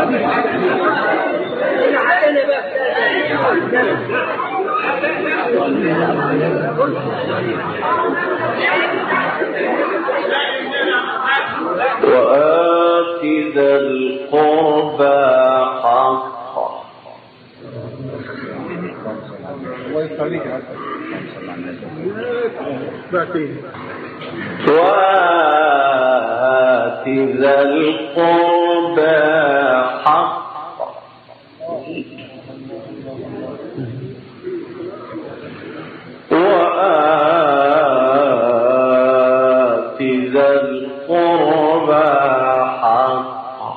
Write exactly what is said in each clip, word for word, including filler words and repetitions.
وآت ذا القربى حقه وآت ذا القربى حقه وآت ذا القربى حقه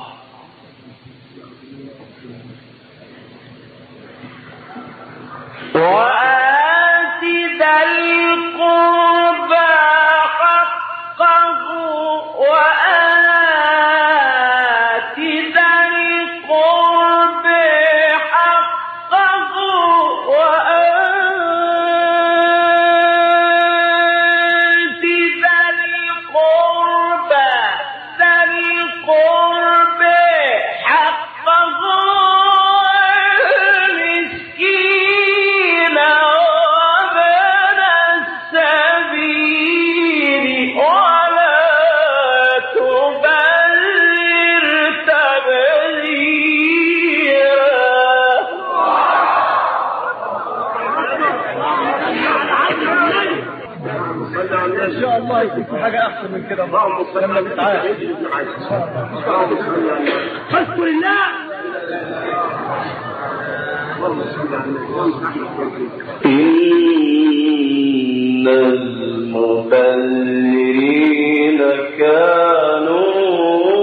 وآت ذا القربى حقه وآت ذا القرب حقه وآت ذا القرب ذا القرب حقه والمسكين وابن السبيل ولا تبذر تبذيرا. ان شاء الله يكون في حاجه احسن من كده لما نتعاهد. اذكر الله. إن المبذرين كانوا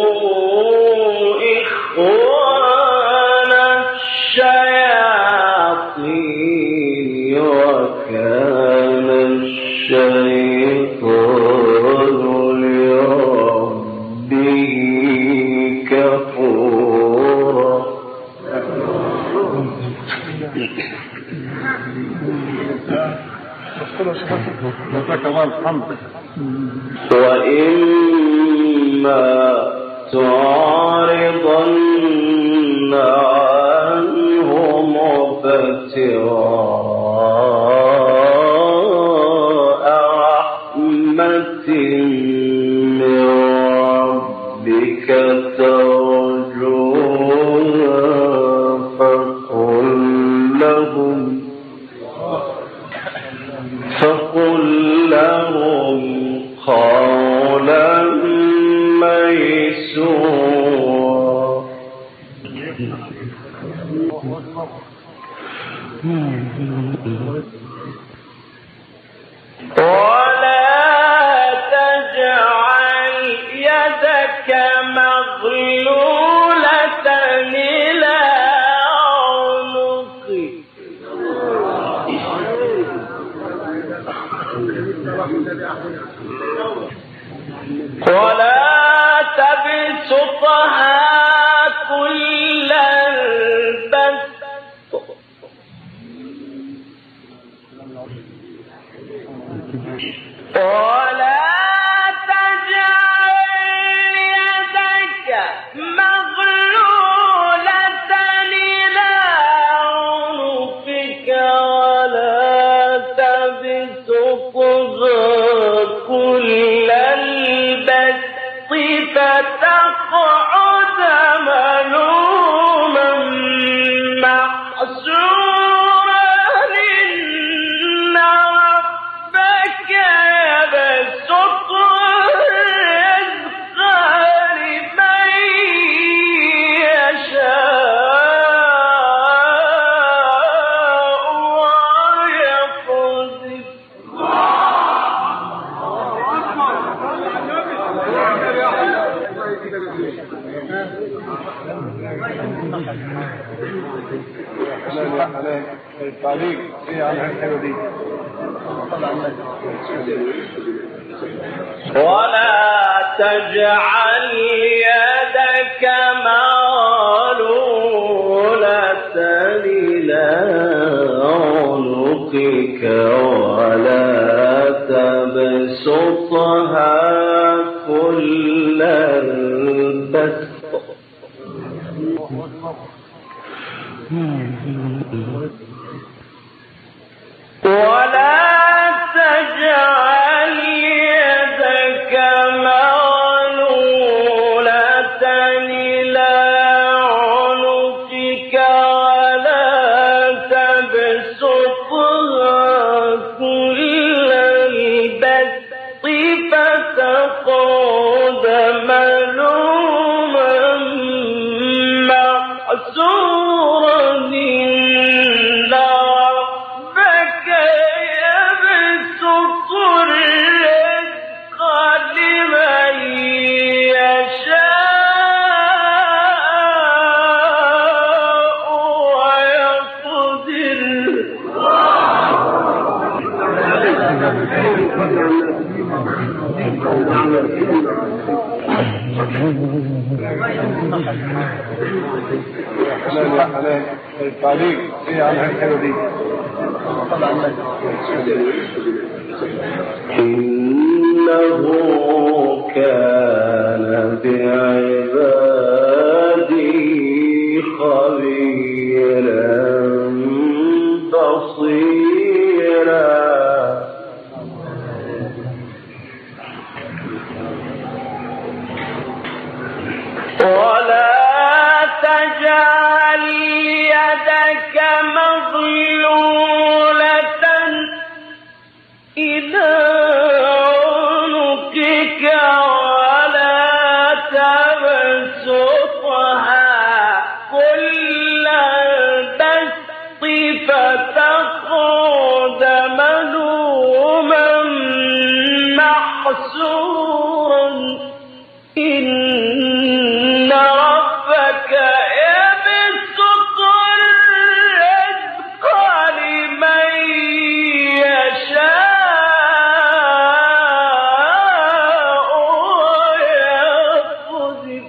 إخوان الشياطين وكان الشيطان لربه كفورا. وإما تعرضن عنهم ابتغاء رحمة من ربك ترجوها فقل لهم فقل لهم قولا ميسورا. ولا تجعل يدك مغلولة إلى عنقك ولا تبسطها كل البسط ولا تجعل يدك مغلولة إلى عنقك ولا تبسطها كل البسط فتقعد ملوما محسورا. إن ربك يبسط الرزق لمن يشاء ويقدر. التعليق ايه على الحلوه دي؟ ولا تجعل يدك مغلولة إلى عنقك ولا تبسطها كل البسط ولا تجعل يدك مغلولة إلى عنقك ولا تبسطها كل البسط فتقعد ملوما محسورا إن ربك يبسط الرزق لمن يشاء ويقدر التعليق ايه على الحكايه دي؟ إنه كان بعباده خبيرا بصيرا ولا تجعل يدك مغلولة إلى عنقك ولا تبسطها كل البسط فتقعد ملوما محسورا إن ربك يبسط الرزق لمن يشاء ويقدر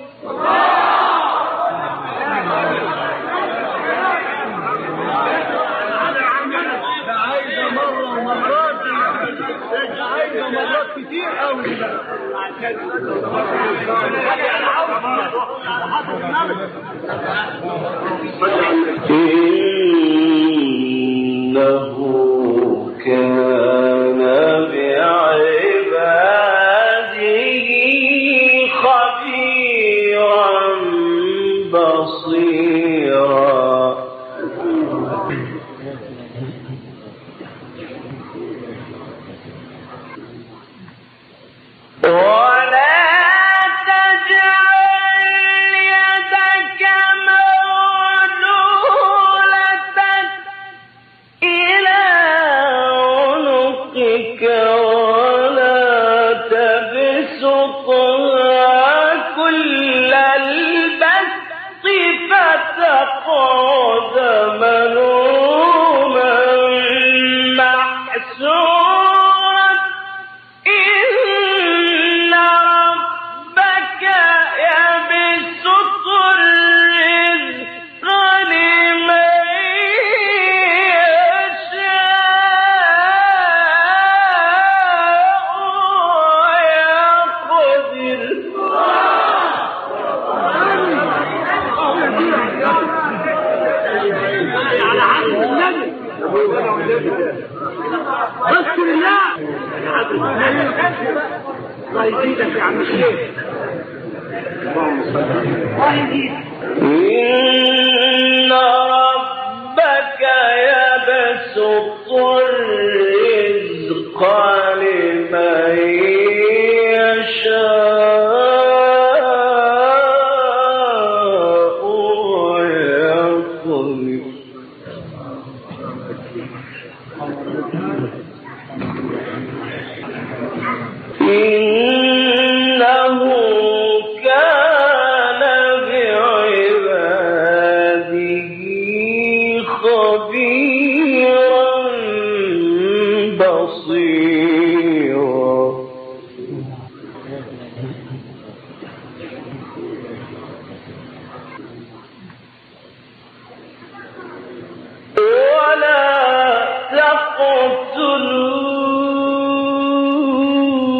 عايزه مره ومرات عايزه مرات كتير قوي إنه كان بعباده خبيرا بصيرا ولا تجعل يدك مغلولة إلى عنقك ولا تبسطها كل البسط فتقعد ملوما محسورا إن ربك يبسط الرزق لمن يشاء ويقدر اذكر الله الله يزيدك يا عم الشيخ الله يزيدك إن ربك يبسط الرزق لمن يشاء ويقدر إنه كان بعباده خبيرا بصيرا ولا تقتلوا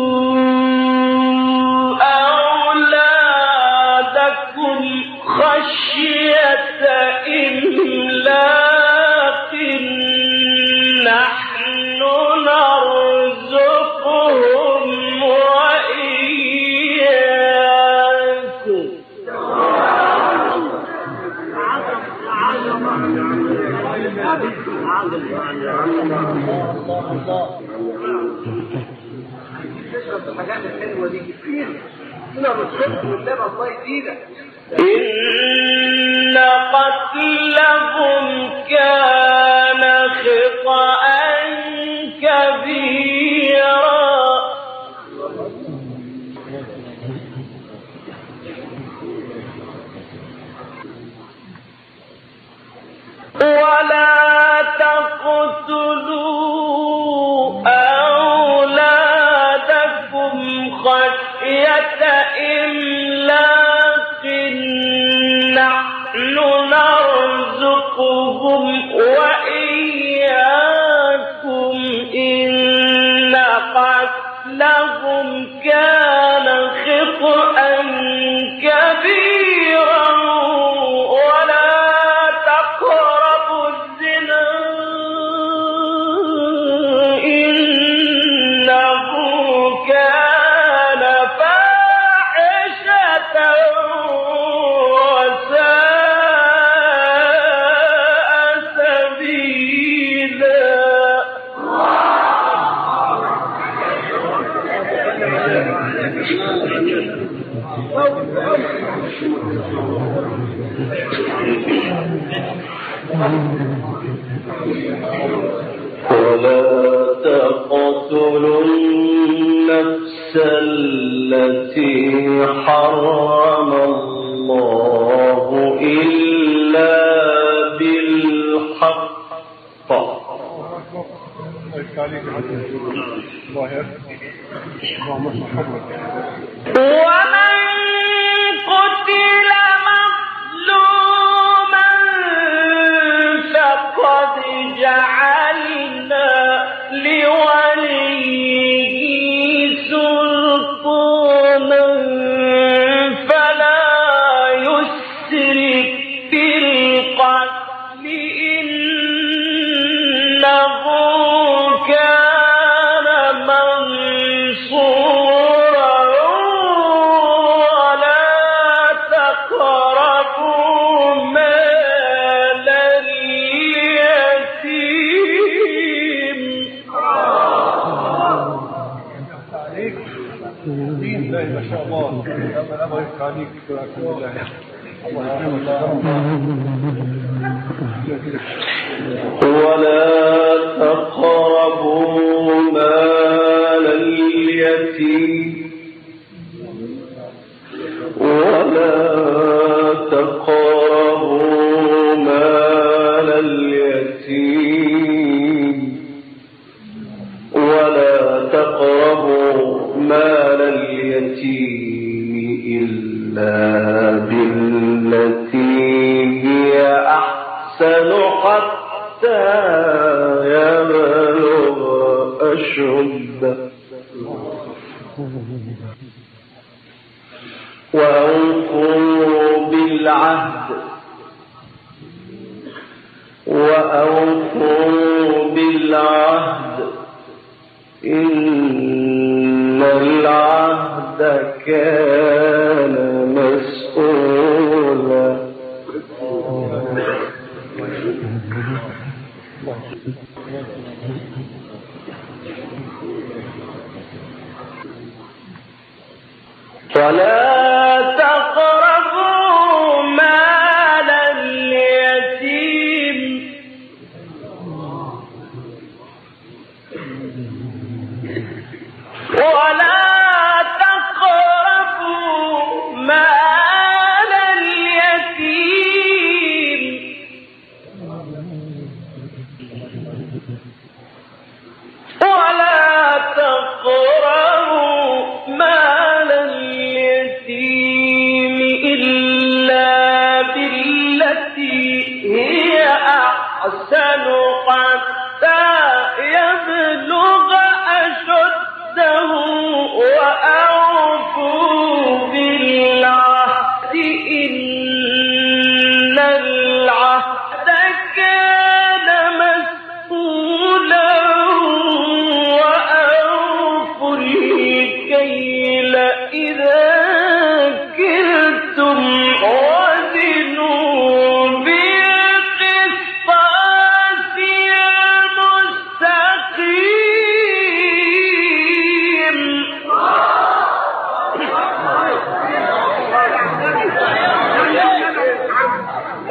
أولادكم خشية خشية إملاق نحن نرزقهم وإياكم الحاجات الحلوة دي كتير هنا بالصدق واللعب الله يزيدك. إن قتلهم كان خطأ كبيرا ولا تقتلوا أولادكم خشية إملاق نحن نرزقهم وإياكم إن قتلهم كان خطأ كبيرا ولا تقربوا الزنا إنه كان فاحشة وساء سبيلا. ولا تقتلوا النفس التي حرم الله إلا بالحق ومن قتل مظلوما فقد جعلنا لوليه سلطانا فلا يسرف في القتل إنه كان منصورا ولا تقربوا مال اليتيم. ما شاء الله الله يفتح عليك. ولا تقربوا مال اليتيم ولا تقربوا مال اليتيم ولا تقربوا مال اليتيم إلا بالتي هي أحسن حتى يبلغ أشده وأوفوا بالعهد وأوفوا بالعهد إن العهد كان مسؤولا. ولا تقربوا مال اليتيم ولا تقربوا مال اليتيم ولا تقربوا مال اليتيم إلا بالتي هي أحسن حتى يبلغ أشده وأوفوا بالعهد إن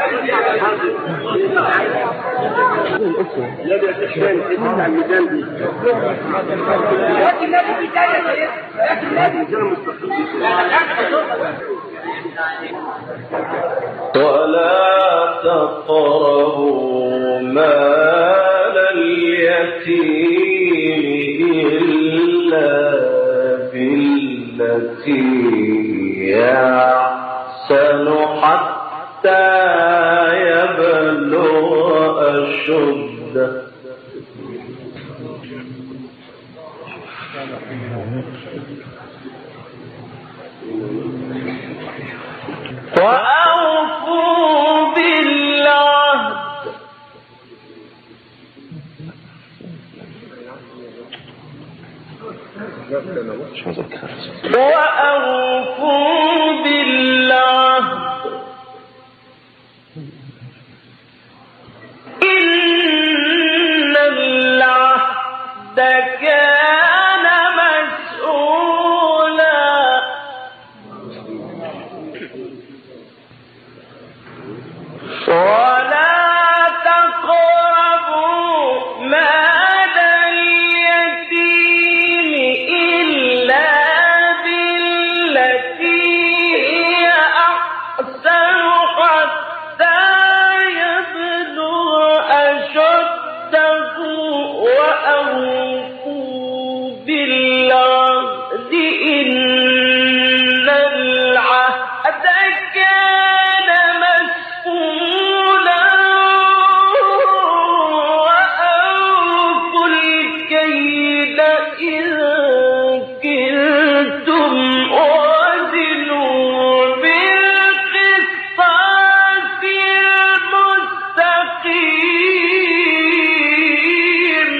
ولا تقربوا مال اليتيم إلا بالتي يحسن حتى يبلغ أشده وأوفوا بالعهد وأوفوا بالعهد إن العهد كان مسؤولا ولا تقربوا مال اليتيم إلا بالتي هي أحسن حتى يبلغ أشده وأوفوا بالعهد إن العهد كان مسؤولا وأوفوا الكيل إذا كلتم وزنوا بالقسطاس المستقيم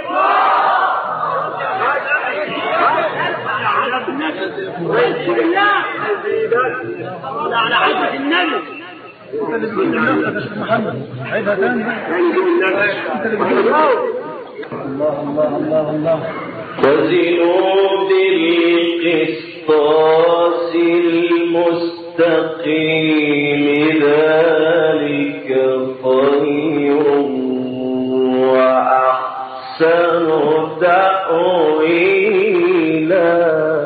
على عزة النبي انت اللي بتقول لنفسك يا شيخ محمد عيبها تاني انت اللي بتقول الله الله الله الله وزنوا بالقسطاس المستقيم ذلك خير وأحسن تأويلا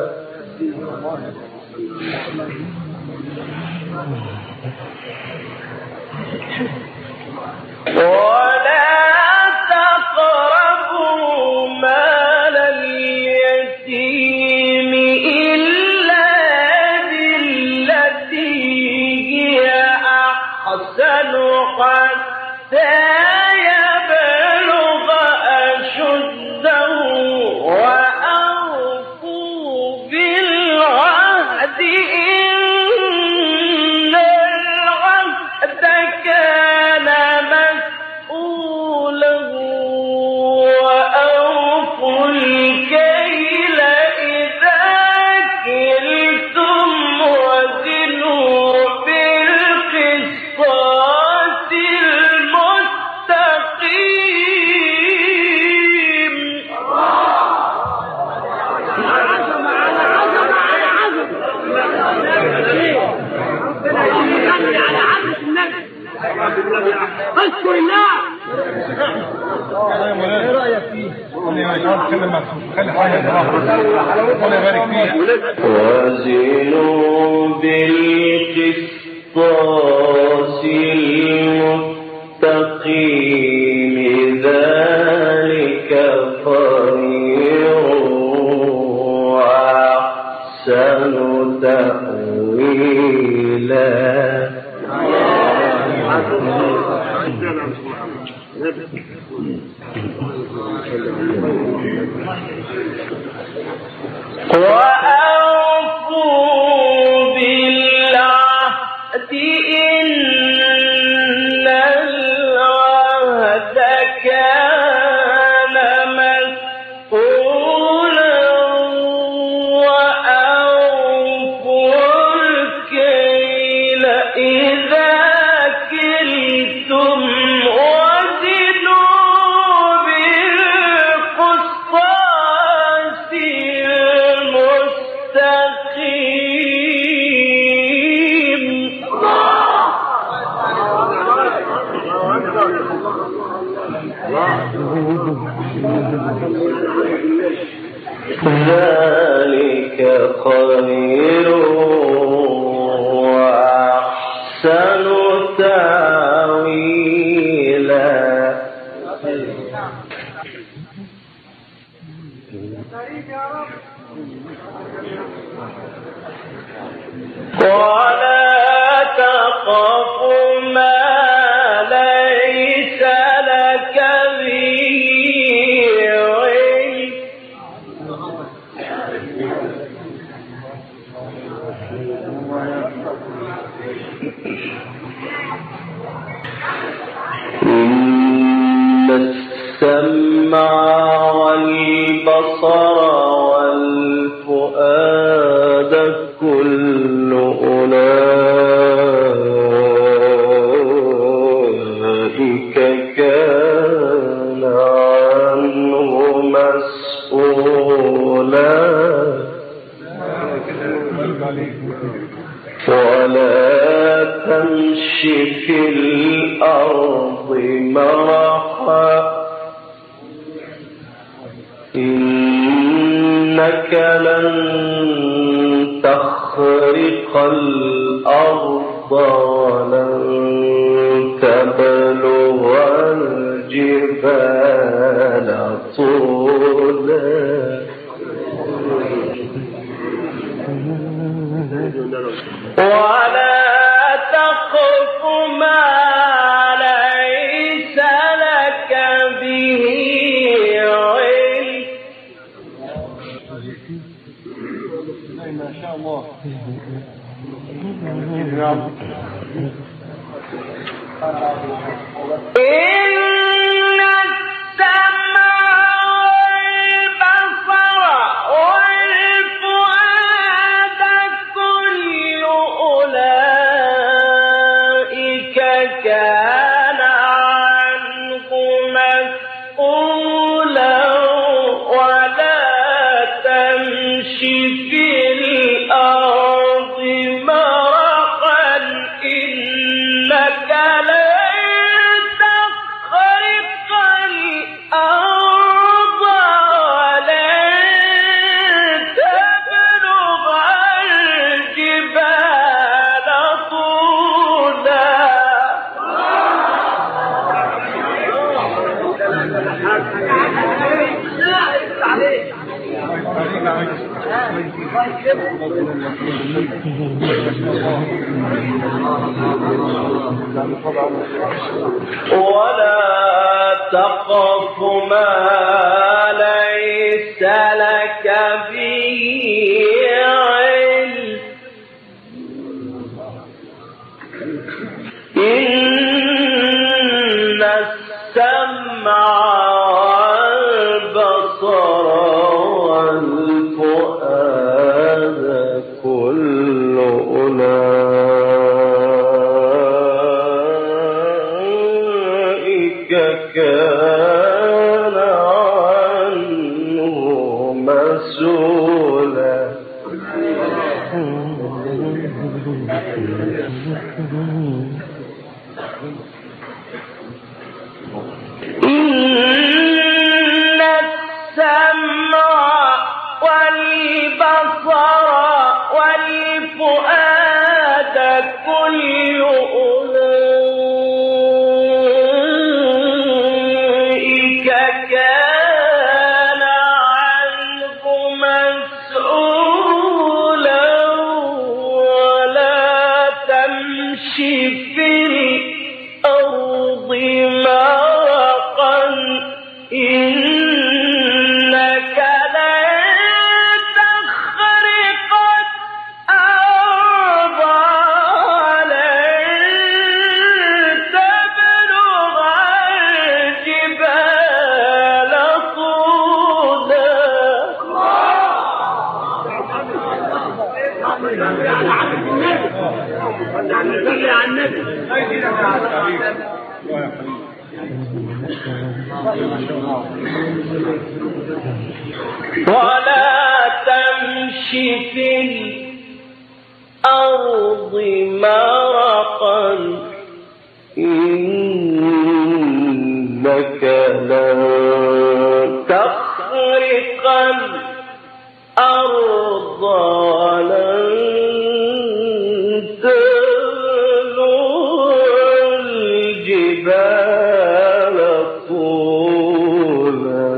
ولا تقربوا مال اليتيم إلا بالتي هي أحسن حتى يبلغ أشده وأوفوا بالعهد إن العهد كان مسؤولا وأوفوا الكيل إذا كلتم وزنوا بالقسطاس المستقيم على عزة النبي اذكر الله ايه رايك فيه؟ خلي مش عاوز اتكلم مكسوف خلي حاجه ربنا يبارك فيك وزنوا بالقسطاس المستقيم ذلك خير وأحسن تأويلا وأوفوا بالعهد إن العهد كان مسؤولا وأوفوا الكيل إذا كلتم وزنوا بالقسطاس المستقيم ذلك خير وأحسن تأويلا. ولا تقف ما ليس لك به علم إن السمع والبصر والفؤاد كل أولئك كان عنه مسؤولا. ولا تمش في الأرض مرحا إنك لن تخرق الأرض ولن تبلغ الجبال طولا. ولا تقف ما ليس لك به علم. ما شاء الله. إن السمع والبصر والفؤاد كل أولئك كان عنه مسؤولا. ولا تمشي في الأرض مرحا إنك لن تخرق الأرض ولن تبلغ الجبال طولا. ولا تقف ما ليس لك به علم إن السمع والبصر والفؤاد كل أولئك كان عنه مسؤولا. إن السمع والبصر والفؤاد كل أولئك كان عنه مسؤولا. ولا تمشي في الأرض مرحا إنك لن تخرق الأرض ولن تبلغ الجبال طولا. ولا تمشي في الأرض مرحا إنك إنك لن تخرق الأرض ولن تبلغ الجبال طولا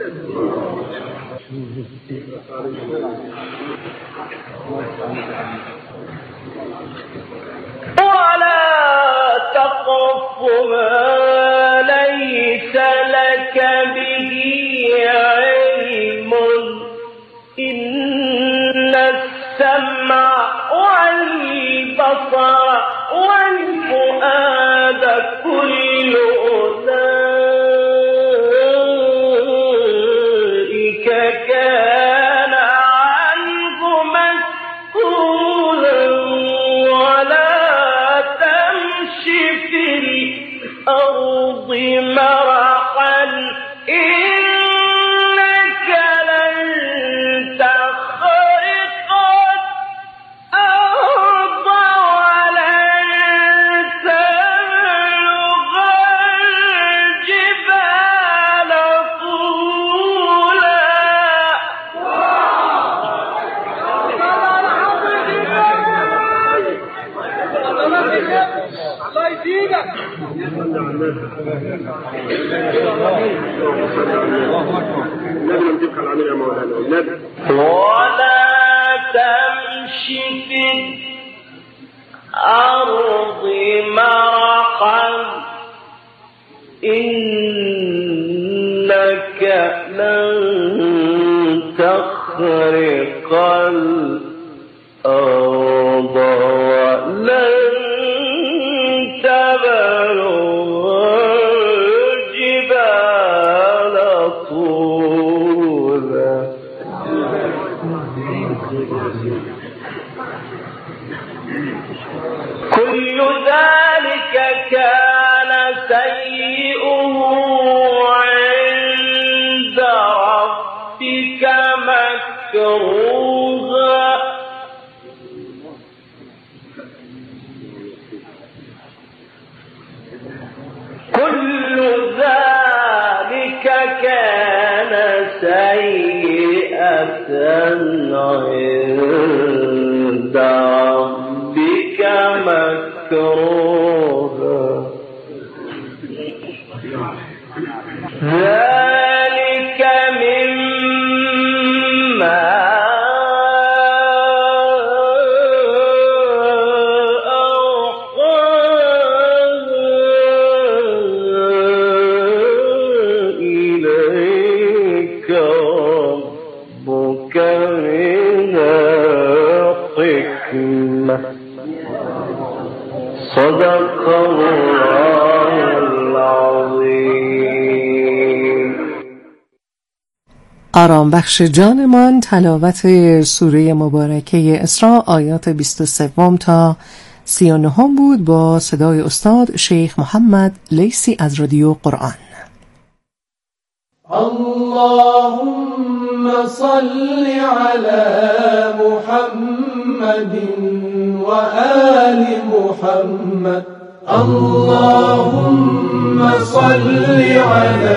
ولا تقف ما ليس لك به علم إن السمع والبصر والفؤاد كل أولئك كان عنه مسؤولا ولا تمش في الأرض مرحا إنك لن تخرق الأرض ولن تبلغ الجبال طولا الله يزيدك. ولا تمش في الأرض مرحا إنك لن تخرق الأرض ولن تبلغ الجبال طولا كل ذلك كان سيئه عند ربك مكروها كل ذلك كان سيئة عند ربك مكروها ذلك مما صدق الله العظیم. آرام بخش جانمان تلاوت سوره مبارکه اسراء آیات بیست و سه تا سی و نه بود با صدای استاد شیخ محمد لیثی از رادیو قرآن. اللهم صل على محمد وآل محمد اللهم صل على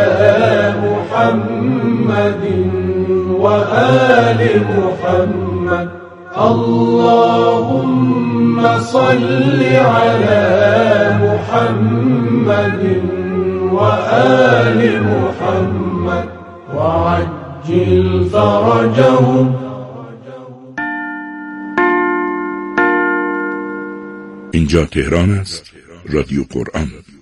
محمد وآل محمد اللهم صل على محمد وآل محمد وعجل فرجهم. اینجا تهران است، رادیو قرآن.